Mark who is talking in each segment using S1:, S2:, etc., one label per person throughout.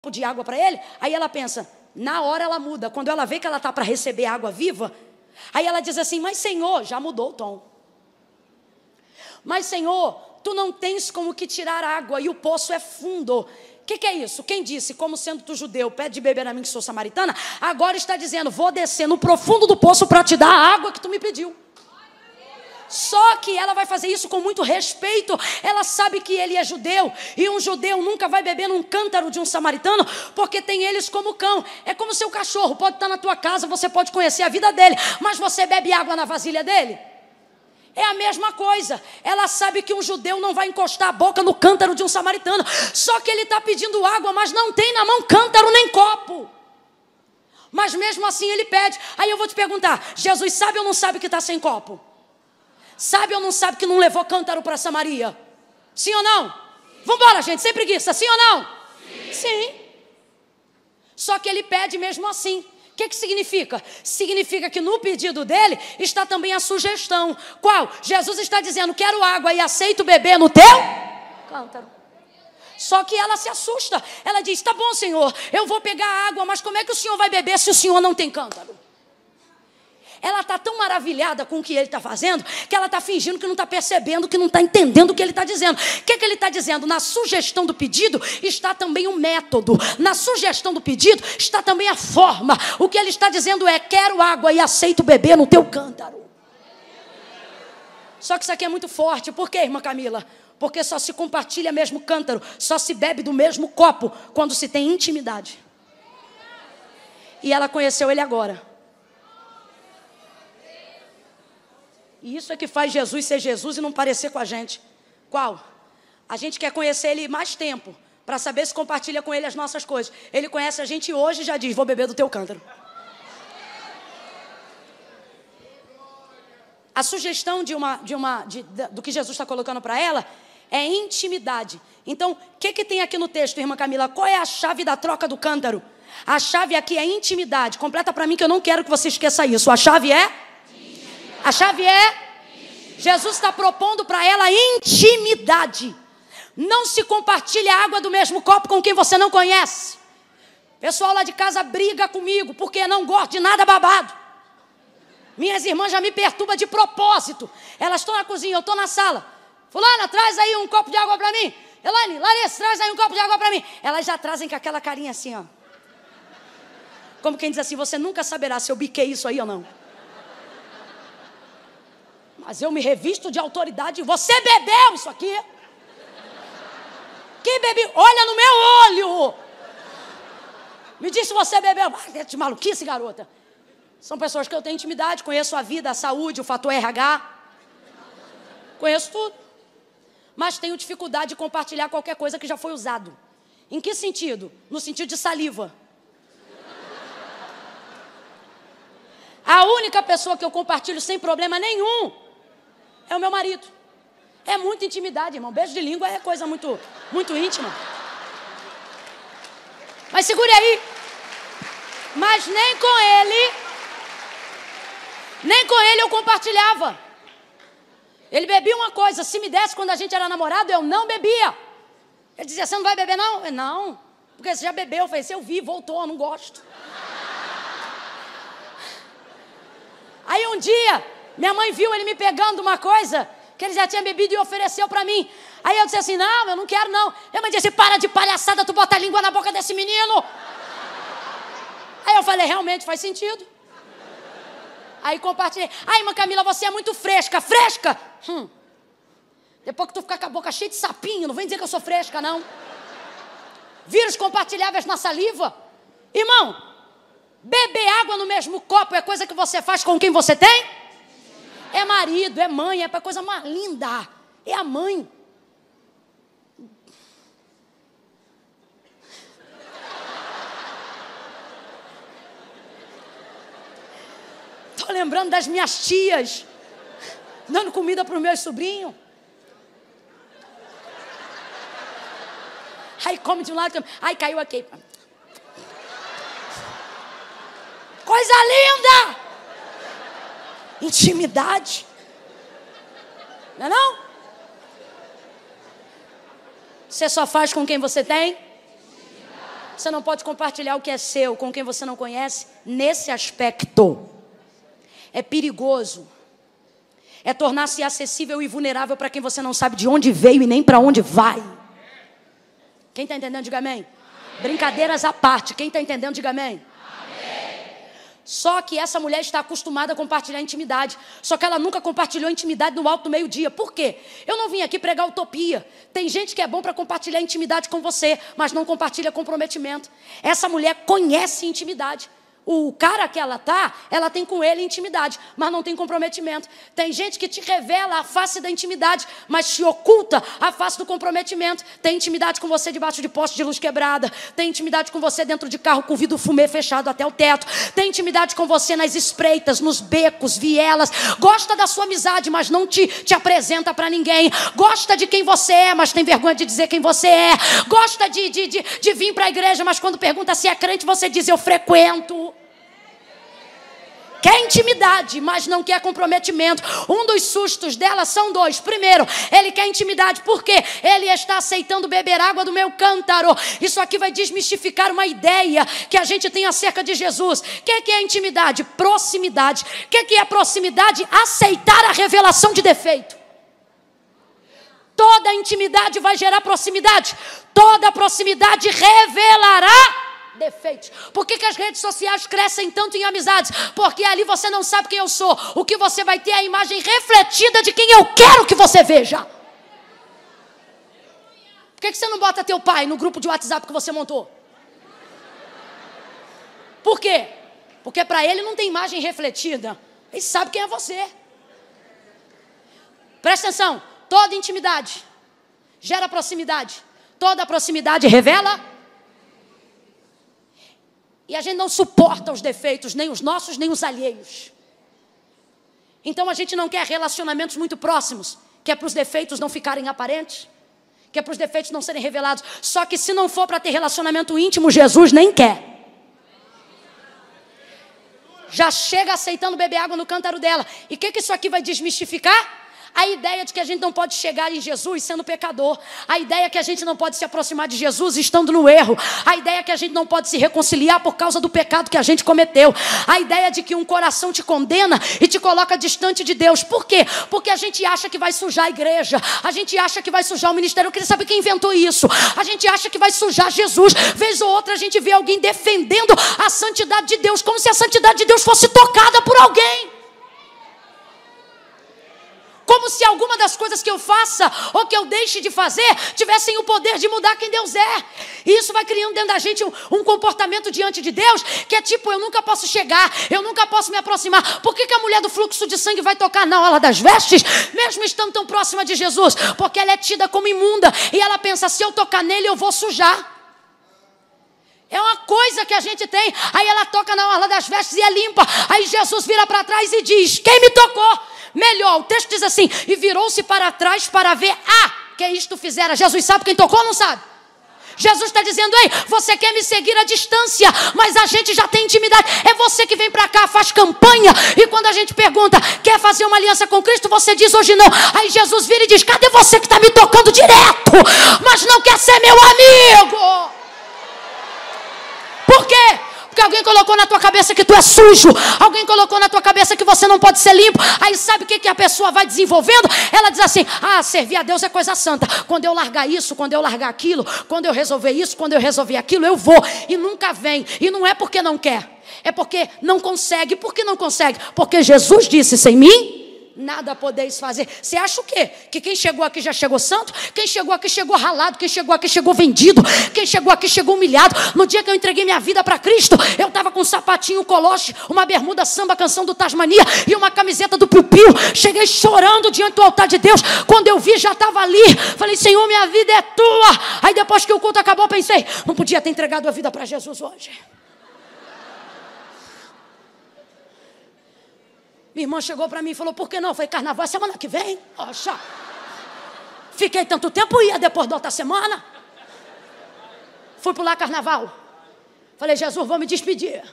S1: de água para ele. Aí ela pensa, na hora ela muda. Quando ela vê que ela está para receber água viva, aí ela diz assim, mas Senhor, já mudou o tom. Mas Senhor, tu não tens como que tirar água e o poço é fundo. O que é isso? Quem disse, como sendo tu judeu, pede de beber a mim que sou samaritana, agora está dizendo, vou descer no profundo do poço para te dar a água que tu me pediu. Só que ela vai fazer isso com muito respeito. Ela sabe que ele é judeu, e um judeu nunca vai beber num cântaro de um samaritano, porque tem eles como cão. É como seu cachorro, pode estar na tua casa, você pode conhecer a vida dele, mas você bebe água na vasilha dele? É a mesma coisa. Ela sabe que um judeu não vai encostar a boca no cântaro de um samaritano. Só que ele está pedindo água, mas não tem na mão cântaro nem copo. Mas mesmo assim ele pede. Aí eu vou te perguntar, Jesus sabe ou não sabe que está sem copo? Sabe ou não sabe que não levou cântaro para Samaria? Sim ou não? Vamos embora, gente, sem preguiça, sim ou não? Sim. Só que ele pede mesmo assim. O que significa? Significa que no pedido dele está também a sugestão. Qual? Jesus está dizendo, quero água e aceito beber no teu cântaro. Só que ela se assusta. Ela diz, tá bom, Senhor, eu vou pegar água, mas como é que o Senhor vai beber se o Senhor não tem cântaro? Ela está tão maravilhada com o que ele está fazendo, que ela está fingindo que não está percebendo, que não está entendendo o que ele está dizendo. O que ele está dizendo? Na sugestão do pedido está também o método. Na sugestão do pedido está também a forma. O que ele está dizendo é, quero água e aceito beber no teu cântaro. Só que isso aqui é muito forte. Por quê, irmã Camila? Porque só se compartilha mesmo cântaro, só se bebe do mesmo copo quando se tem intimidade. E ela conheceu ele agora. E isso é que faz Jesus ser Jesus e não parecer com a gente. Qual? A gente quer conhecer ele mais tempo, para saber se compartilha com ele as nossas coisas. Ele conhece a gente hoje e já diz, vou beber do teu cântaro. A sugestão do que Jesus está colocando para ela é intimidade. Então, o que tem aqui no texto, irmã Camila? Qual é a chave da troca do cântaro? A chave aqui é intimidade. Completa para mim que eu não quero que você esqueça isso. A chave é... A chave é, Jesus está propondo para ela intimidade. Não se compartilha a água do mesmo copo com quem você não conhece. Pessoal lá de casa briga comigo, porque não gosto de nada babado. Minhas irmãs já me perturbam de propósito. Elas estão na cozinha, eu estou na sala. Fulana, traz aí um copo de água para mim. Elaine, Larissa, traz aí um copo de água para mim. Elas já trazem com aquela carinha assim, ó. Como quem diz assim, você nunca saberá se eu biquei isso aí ou não. Mas eu me revisto de autoridade. Você bebeu isso aqui? Que bebi? Olha no meu olho. Me diz se você bebeu. De maluquice, garota. São pessoas que eu tenho intimidade. Conheço a vida, a saúde, o fator RH. Conheço tudo. Mas tenho dificuldade de compartilhar qualquer coisa que já foi usado. Em que sentido? No sentido de saliva. A única pessoa que eu compartilho sem problema nenhum é o meu marido. É muita intimidade, irmão. Beijo de língua é coisa muito, muito íntima. Mas segure aí. Mas nem com ele eu compartilhava. Ele bebia uma coisa. Se me desse quando a gente era namorado, eu não bebia. Ele dizia, você não vai beber não? Eu, não. Porque você já bebeu. Eu falei, se eu vi, voltou, eu não gosto. Aí um dia... minha mãe viu ele me pegando uma coisa que ele já tinha bebido e ofereceu para mim. Aí eu disse assim, não, eu não quero não. Minha mãe disse, para de palhaçada, tu bota a língua na boca desse menino. Aí eu falei, realmente faz sentido. Aí compartilhei. Ai, irmã Camila, você é muito fresca. Fresca? Depois que tu ficar com a boca cheia de sapinho, não vem dizer que eu sou fresca, não. Vírus compartilháveis na saliva. Irmão, beber água no mesmo copo é coisa que você faz com quem você tem? É marido, é mãe, é a coisa mais linda. É a mãe. Estou lembrando das minhas tias, dando comida para os meus sobrinhos. Aí come de um lado, aí caiu aqui. Coisa linda! Intimidade. Não é não? Você só faz com quem você tem? Você não pode compartilhar o que é seu com quem você não conhece. Nesse aspecto, é perigoso. É tornar-se acessível e vulnerável para quem você não sabe de onde veio e nem para onde vai. Quem está entendendo, diga amém. Brincadeiras à parte, quem está entendendo, diga amém. Só que essa mulher está acostumada a compartilhar intimidade. Só que ela nunca compartilhou intimidade no alto do meio-dia. Por quê? Eu não vim aqui pregar utopia. Tem gente que é bom para compartilhar intimidade com você, mas não compartilha comprometimento. Essa mulher conhece intimidade. O cara que ela tem com ele intimidade, mas não tem comprometimento. Tem gente que te revela a face da intimidade, mas te oculta a face do comprometimento. Tem intimidade com você debaixo de poste de luz quebrada. Tem intimidade com você dentro de carro com vidro fumê fechado até o teto. Tem intimidade com você nas espreitas, nos becos, vielas. Gosta da sua amizade, mas não te apresenta para ninguém. Gosta de quem você é, mas tem vergonha de dizer quem você é. Gosta de vir para a igreja, mas quando pergunta se é crente, você diz: eu frequento. Quer intimidade, mas não quer comprometimento. Um dos sustos dela são dois. Primeiro, ele quer intimidade porque ele está aceitando beber água do meu cântaro. Isso aqui vai desmistificar uma ideia que a gente tem acerca de Jesus. O que é intimidade? Proximidade. O que é proximidade? Aceitar a revelação de defeito. Toda intimidade vai gerar proximidade. Toda proximidade revelará defeitos. Por que as redes sociais crescem tanto em amizades? Porque ali você não sabe quem eu sou. O que você vai ter é a imagem refletida de quem eu quero que você veja. Por que você não bota teu pai no grupo de WhatsApp que você montou? Por quê? Porque para ele não tem imagem refletida. Ele sabe quem é você. Presta atenção. Toda intimidade gera proximidade. Toda proximidade revela. E a gente não suporta os defeitos, nem os nossos, nem os alheios. Então a gente não quer relacionamentos muito próximos, que é para os defeitos não ficarem aparentes, que é para os defeitos não serem revelados. Só que se não for para ter relacionamento íntimo, Jesus nem quer. Já chega aceitando beber água no cântaro dela. E o que isso aqui vai desmistificar? A ideia de que a gente não pode chegar em Jesus sendo pecador. A ideia que a gente não pode se aproximar de Jesus estando no erro. A ideia que a gente não pode se reconciliar por causa do pecado que a gente cometeu. A ideia de que um coração te condena e te coloca distante de Deus. Por quê? Porque a gente acha que vai sujar a igreja. A gente acha que vai sujar o ministério. Eu queria saber quem inventou isso. A gente acha que vai sujar Jesus. Vez ou outra a gente vê alguém defendendo a santidade de Deus, como se a santidade de Deus fosse tocada por alguém. Como se alguma das coisas que eu faça ou que eu deixe de fazer tivessem o poder de mudar quem Deus é. E isso vai criando dentro da gente um comportamento diante de Deus que é tipo: eu nunca posso chegar, eu nunca posso me aproximar. Por que a mulher do fluxo de sangue vai tocar na orla das vestes, mesmo estando tão próxima de Jesus? Porque ela é tida como imunda e ela pensa: se eu tocar nele eu vou sujar. É uma coisa que a gente tem. Aí ela toca na orla das vestes e é limpa. Aí Jesus vira para trás e diz: quem me tocou? Melhor, o texto diz assim: e virou-se para trás para ver que isto fizera. Jesus sabe quem tocou ou não sabe? Jesus está dizendo: ei, você quer me seguir à distância, mas a gente já tem intimidade. É você que vem para cá, faz campanha, e quando a gente pergunta: quer fazer uma aliança com Cristo? Você diz: hoje não. Aí Jesus vira e diz: cadê você que está me tocando direto, mas não quer ser meu amigo? Por quê? Porque alguém colocou na tua cabeça que tu é sujo. Alguém colocou na tua cabeça que você não pode ser limpo. Aí sabe o que a pessoa vai desenvolvendo? Ela diz assim: servir a Deus é coisa santa. Quando eu largar isso, quando eu largar aquilo, quando eu resolver isso, quando eu resolver aquilo, eu vou. E nunca vem. E não é porque não quer. É porque não consegue. Por que não consegue? Porque Jesus disse: sem mim nada podeis fazer. Você acha o quê? Que quem chegou aqui já chegou santo? Quem chegou aqui chegou ralado? Quem chegou aqui chegou vendido? Quem chegou aqui chegou humilhado? No dia que eu entreguei minha vida para Cristo, eu estava com um sapatinho coloche, uma bermuda samba, canção do Tasmania e uma camiseta do Piu Piu. Cheguei chorando diante do altar de Deus. Quando eu vi, já estava ali. Falei: Senhor, minha vida é tua. Aí depois que o culto acabou, pensei: não podia ter entregado a vida para Jesus hoje. Minha irmã chegou para mim e falou: por que não? Eu falei: carnaval é semana que vem. Oxa. Fiquei tanto tempo, ia depois da outra semana. Fui pular carnaval. Falei: Jesus, vou me despedir.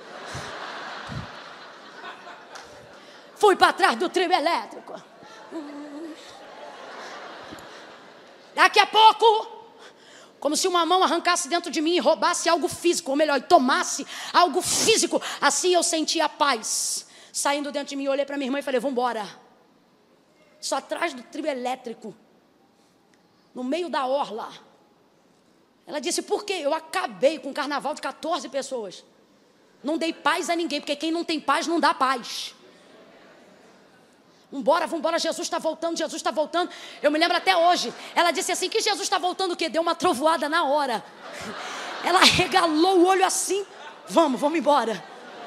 S1: Fui para trás do trio elétrico. Daqui a pouco, Como se uma mão arrancasse dentro de mim e roubasse algo físico, ou melhor, tomasse algo físico. Assim eu sentia a paz saindo dentro de mim. Eu olhei para minha irmã e falei, vamos embora. Só atrás do trio elétrico, no meio da orla. Ela disse, por quê? Eu acabei com um carnaval de 14 pessoas. Não dei paz a ninguém, porque quem não tem paz não dá paz. Vambora, vambora, Jesus está voltando, Jesus está voltando. Eu me lembro até hoje. Ela disse assim, que Jesus está voltando o quê? Deu uma trovoada na hora. Ela regalou o olho assim. Vamos embora.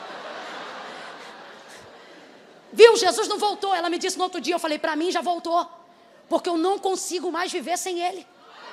S1: Viu, Jesus não voltou. Ela me disse no outro dia, eu falei, para mim já voltou. Porque eu não consigo mais viver sem Ele.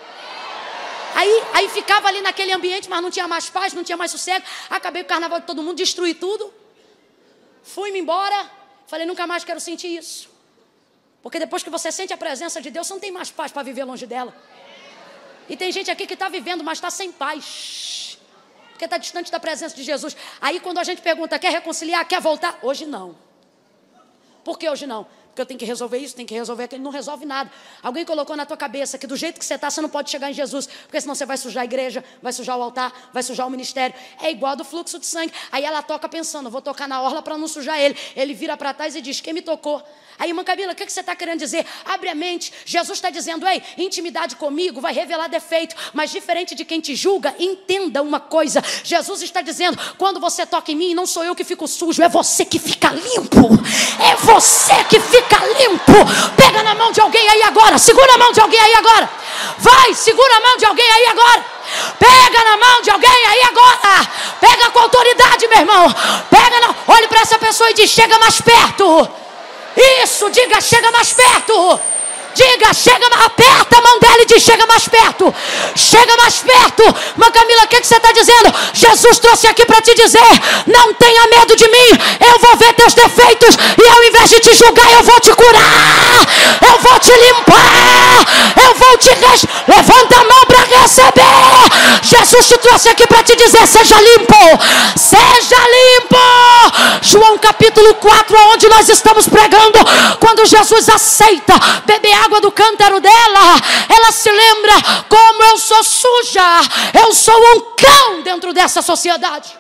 S1: Aí ficava ali naquele ambiente, mas não tinha mais paz, não tinha mais sossego. Acabei com o carnaval de todo mundo, destruí tudo. Fui-me embora. Falei, nunca mais quero sentir isso. Porque depois que você sente a presença de Deus, você não tem mais paz para viver longe dela. E tem gente aqui que está vivendo, mas está sem paz. Porque está distante da presença de Jesus. Aí quando a gente pergunta, quer reconciliar, quer voltar? Hoje não. Por que hoje não? Porque eu tenho que resolver isso, tenho que resolver aquilo. Não resolve nada. Alguém colocou na tua cabeça que do jeito que você está, você não pode chegar em Jesus. Porque senão você vai sujar a igreja, vai sujar o altar, vai sujar o ministério. É igual do fluxo de sangue. Aí ela toca pensando, vou tocar na orla para não sujar ele. Ele vira para trás e diz, quem me tocou? Aí, irmã Camila, o que você está querendo dizer? Abre a mente. Jesus está dizendo, ei, intimidade comigo vai revelar defeito. Mas diferente de quem te julga, entenda uma coisa. Jesus está dizendo, quando você toca em mim, não sou eu que fico sujo, é você que fica limpo. É você que fica limpo. Pega na mão de alguém aí agora. Segura a mão de alguém aí agora. Vai, segura a mão de alguém aí agora. Pega na mão de alguém aí agora. Pega com autoridade, meu irmão. Olhe para essa pessoa e diz, chega mais perto. Isso, diga, chega mais perto. Diga, chega, aperta a mão dela e diz, chega mais perto. Chega mais perto. Mas Camila, o que você está dizendo? Jesus trouxe aqui para te dizer, não tenha medo de mim. Eu vou ver teus defeitos e ao invés de te julgar, eu vou te curar. Eu vou te limpar. Eu vou te levanta a mão para receber. Jesus te trouxe aqui para te dizer, seja limpo. Seja limpo. João capítulo 4, onde nós estamos pregando, quando Jesus aceita beber água do cântaro dela, ela se lembra, como eu sou suja, eu sou um cão dentro dessa sociedade.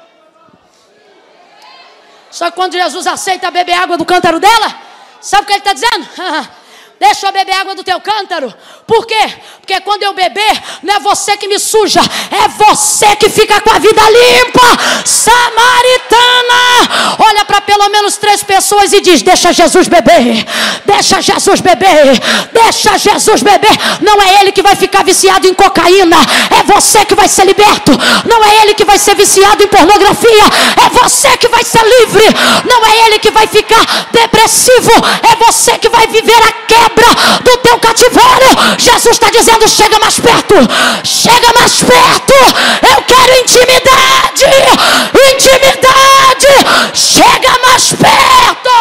S1: Só que quando Jesus aceita beber água do cântaro dela, sabe o que ele está dizendo? Deixa eu beber água do teu cântaro. Por quê? Porque quando eu beber, não é você que me suja, é você que fica com a vida limpa. Samaritana, olha para pelo menos 3 pessoas e diz, deixa Jesus beber. Deixa Jesus beber. Deixa Jesus beber. Não é ele que vai ficar viciado em cocaína, é você que vai ser liberto. Não é ele que vai ser viciado em pornografia, é você que vai ser livre. Não é ele que vai ficar depressivo, é você que vai viver a quebra do teu cativeiro. Jesus está dizendo, chega mais perto. Chega mais perto. Eu quero intimidade. Intimidade. Chega mais perto.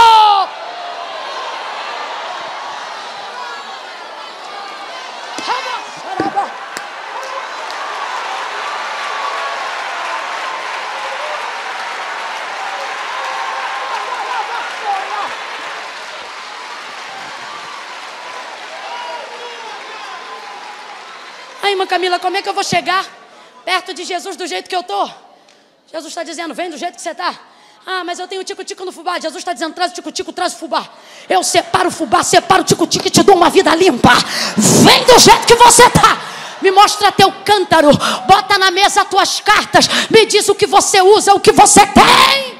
S1: Aí, irmã Camila, como é que eu vou chegar perto de Jesus do jeito que eu estou? Jesus está dizendo, vem do jeito que você está. Ah, mas eu tenho tico-tico no fubá. Jesus está dizendo, traz o tico-tico, traz o fubá. Eu separo o fubá, separo o tico-tico e te dou uma vida limpa. Vem do jeito que você está. Me mostra teu cântaro. Bota na mesa as tuas cartas. Me diz o que você usa, o que você tem.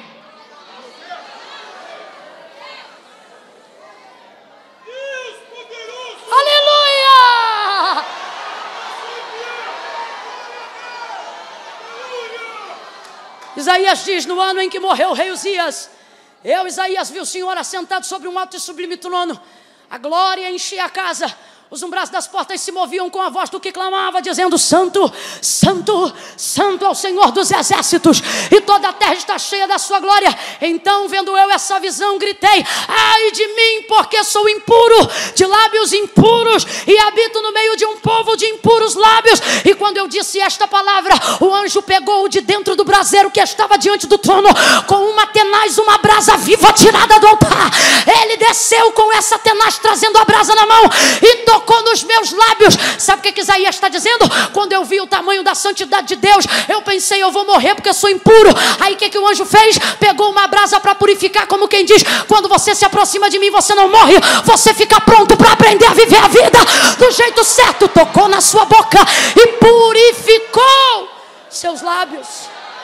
S1: Isaías diz, no ano em que morreu o rei Uzias, eu, Isaías, vi o Senhor assentado sobre um alto e sublime trono. A glória enchia a casa. Os umbrais das portas se moviam com a voz do que clamava, dizendo, Santo, Santo, Santo é o Senhor dos exércitos, e toda a terra está cheia da sua glória. Então, vendo eu essa visão, gritei, ai de mim, porque sou impuro, de lábios impuros, e habito no meio de um povo de impuros lábios. E quando eu disse esta palavra, o anjo pegou de dentro do braseiro que estava diante do trono, com uma tenaz, uma brasa viva tirada do altar. Ele desceu com essa tenaz, trazendo a brasa na mão, e tocou tocou nos meus lábios. Sabe o que Isaías está dizendo? Quando eu vi o tamanho da santidade de Deus, eu pensei, eu vou morrer porque eu sou impuro. Aí o que o anjo fez? Pegou uma brasa para purificar, como quem diz, quando você se aproxima de mim, você não morre, você fica pronto para aprender a viver a vida do jeito certo. Tocou na sua boca e purificou seus lábios.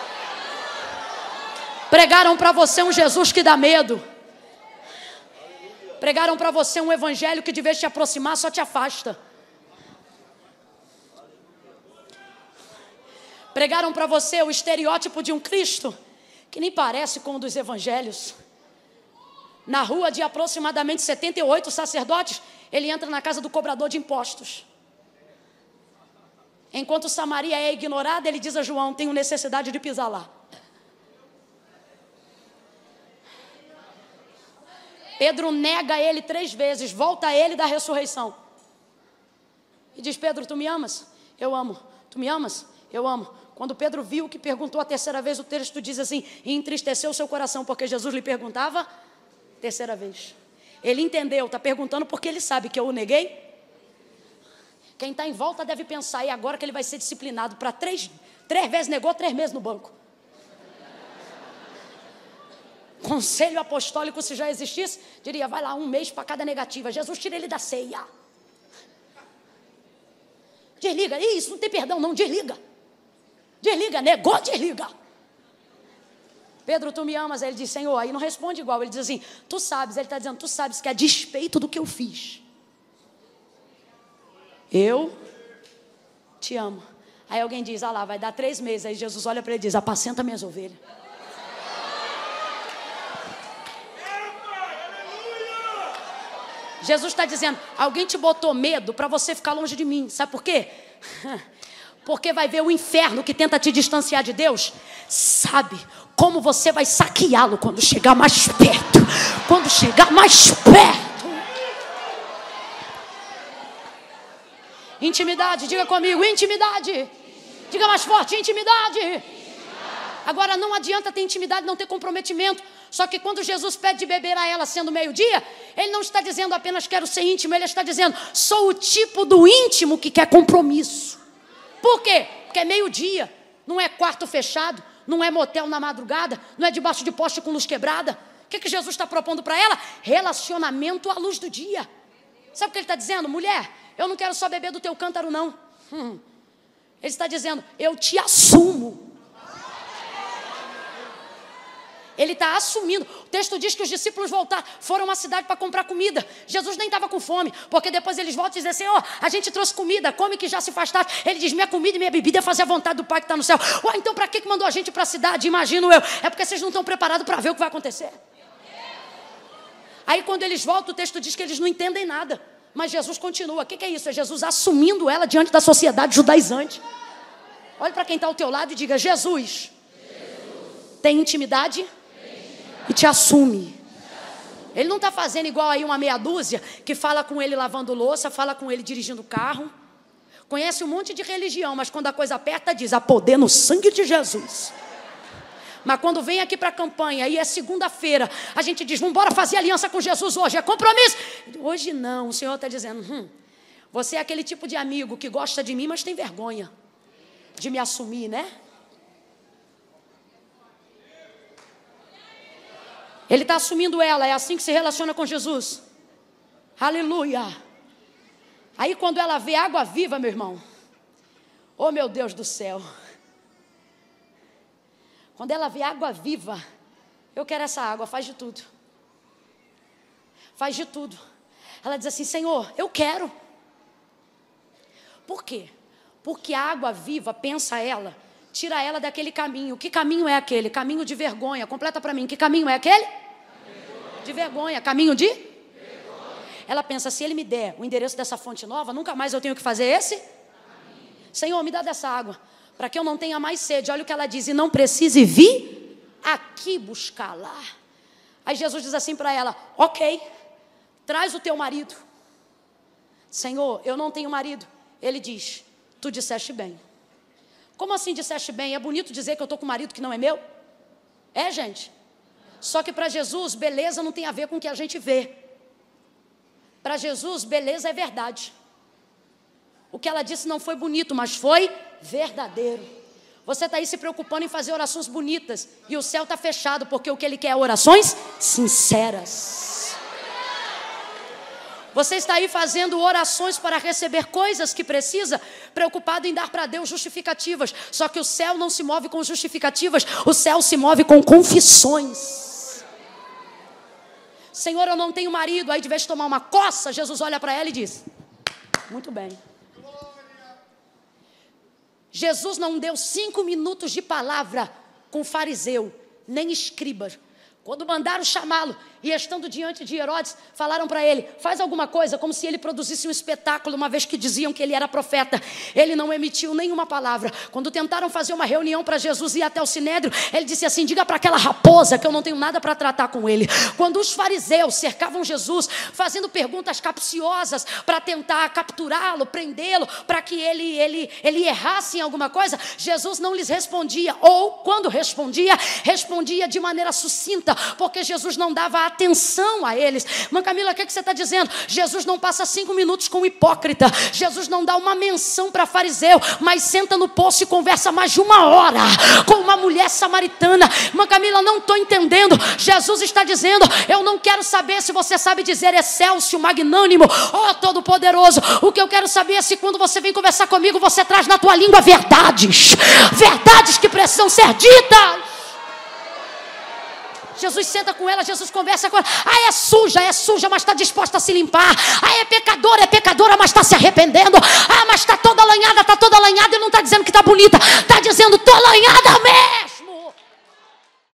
S1: Pregaram para você um Jesus que dá medo. Pregaram para você um evangelho que de vez de te aproximar só te afasta. Pregaram para você o estereótipo de um Cristo que nem parece com o dos evangelhos. Na rua de aproximadamente 78 sacerdotes, ele entra na casa do cobrador de impostos. Enquanto Samaria é ignorada, ele diz a João, tenho necessidade de pisar lá. Pedro nega ele 3 vezes, volta a ele da ressurreição. E diz, Pedro, tu me amas? Eu amo. Tu me amas? Eu amo. Quando Pedro viu que perguntou a 3ª vez, o texto diz assim, e entristeceu o seu coração, porque Jesus lhe perguntava 3ª vez. Ele entendeu, está perguntando porque ele sabe que eu o neguei. Quem está em volta deve pensar, e agora que ele vai ser disciplinado para 3 vezes negou, 3 meses no banco. Conselho apostólico, se já existisse, diria, vai lá 1 mês para cada negativa. Jesus tira ele da ceia. Desliga, isso não tem perdão não, desliga. Desliga, negou, desliga. Pedro, tu me amas? Aí ele diz, Senhor, aí não responde igual. Ele diz assim, tu sabes, ele está dizendo, tu sabes que a despeito do que eu fiz, eu te amo. Aí alguém diz, lá, vai dar 3 meses. Aí Jesus olha para ele e diz, apacenta minhas ovelhas. Jesus está dizendo, alguém te botou medo para você ficar longe de mim. Sabe por quê? Porque vai ver o inferno que tenta te distanciar de Deus. Sabe como você vai saqueá-lo quando chegar mais perto. Quando chegar mais perto. Intimidade, diga comigo, intimidade. Diga mais forte, intimidade. Agora não adianta ter intimidade, não ter comprometimento. Só que quando Jesus pede de beber a ela sendo meio-dia, ele não está dizendo apenas quero ser íntimo, ele está dizendo sou o tipo do íntimo que quer compromisso. Por quê? Porque é meio-dia, não é quarto fechado, não é motel na madrugada, não é debaixo de poste com luz quebrada. O que Jesus está propondo para ela? Relacionamento à luz do dia. Sabe o que ele está dizendo? Mulher, eu não quero só beber do teu cântaro não. Ele está dizendo, eu te assumo. Ele está assumindo. O texto diz que os discípulos foram à cidade para comprar comida. Jesus nem estava com fome, porque depois eles voltam e dizem, Senhor, a gente trouxe comida, come que já se faz tarde. Ele diz, minha comida e minha bebida é fazer a vontade do Pai que está no céu. Ué, então para que mandou a gente para a cidade? Imagino eu. É porque vocês não estão preparados para ver o que vai acontecer. Aí quando eles voltam, o texto diz que eles não entendem nada. Mas Jesus continua. O que é isso? É Jesus assumindo ela diante da sociedade judaizante. Olhe para quem está ao teu lado e diga, Jesus. Tem intimidade? E te assume. Ele não está fazendo igual aí uma meia dúzia que fala com ele lavando louça, fala com ele dirigindo carro. Conhece um monte de religião, mas quando a coisa aperta diz, há poder no sangue de Jesus. Mas quando vem aqui para a campanha e é segunda-feira, a gente diz, vamos embora fazer aliança com Jesus hoje, é compromisso. Hoje não, o Senhor está dizendo, você é aquele tipo de amigo que gosta de mim, mas tem vergonha de me assumir, né? Ele está assumindo ela, é assim que se relaciona com Jesus. Aleluia. Aí quando ela vê água viva, meu irmão, oh meu Deus do céu, quando ela vê água viva, eu quero essa água, faz de tudo. Faz de tudo. Ela diz assim, Senhor, eu quero. Por quê? Porque a água viva, pensa ela, tira ela daquele caminho. Que caminho é aquele? Caminho de vergonha. Completa para mim. Que caminho é aquele? De vergonha. Caminho de? Vergonha. Ela pensa, se ele me der o endereço dessa fonte nova, nunca mais eu tenho que fazer esse? Senhor, me dá dessa água, para que eu não tenha mais sede. Olha o que ela diz, e não precise vir aqui buscar lá. Aí Jesus diz assim para ela, ok, traz o teu marido. Senhor, eu não tenho marido. Ele diz, tu disseste bem. Como assim disseste bem? É bonito dizer que eu estou com um marido que não é meu? É, gente. Só que para Jesus, beleza não tem a ver com o que a gente vê. Para Jesus, beleza é verdade. O que ela disse não foi bonito, mas foi verdadeiro. Você está aí se preocupando em fazer orações bonitas e o céu está fechado, porque o que Ele quer é orações sinceras. Você está aí fazendo orações para receber coisas que precisa, preocupado em dar para Deus justificativas. Só que o céu não se move com justificativas, o céu se move com confissões. Senhor, eu não tenho marido. Aí de vez de tomar uma coça, Jesus olha para ela e diz: muito bem. Jesus não deu 5 minutos de palavra com fariseu, nem escriba. Quando mandaram chamá-lo e estando diante de Herodes, falaram para ele: faz alguma coisa, como se ele produzisse um espetáculo, uma vez que diziam que ele era profeta. Ele não emitiu nenhuma palavra. Quando tentaram fazer uma reunião para Jesus ir até o Sinédrio, ele disse assim: diga para aquela raposa que eu não tenho nada para tratar com ele. Quando os fariseus cercavam Jesus, fazendo perguntas capciosas para tentar capturá-lo, prendê-lo, para que ele errasse em alguma coisa, Jesus não lhes respondia, ou quando respondia de maneira sucinta, porque Jesus não dava atenção a eles. Mãe Camila, o que você está dizendo? Jesus não passa 5 minutos com o hipócrita. Jesus não dá uma menção para fariseu, mas senta no poço e conversa mais de 1 hora com uma mulher samaritana. Mãe Camila, não estou entendendo. Jesus está dizendo: eu não quero saber se você sabe dizer excelso, magnânimo, ó todo poderoso. O que eu quero saber é se quando você vem conversar comigo, você traz na tua língua verdades que precisam ser ditas. Jesus senta com ela, Jesus conversa com ela. Ah, é suja, mas está disposta a se limpar. Ah, é pecadora, mas está se arrependendo. Ah, mas está toda lanhada e não está dizendo que está bonita. Está dizendo: estou lanhada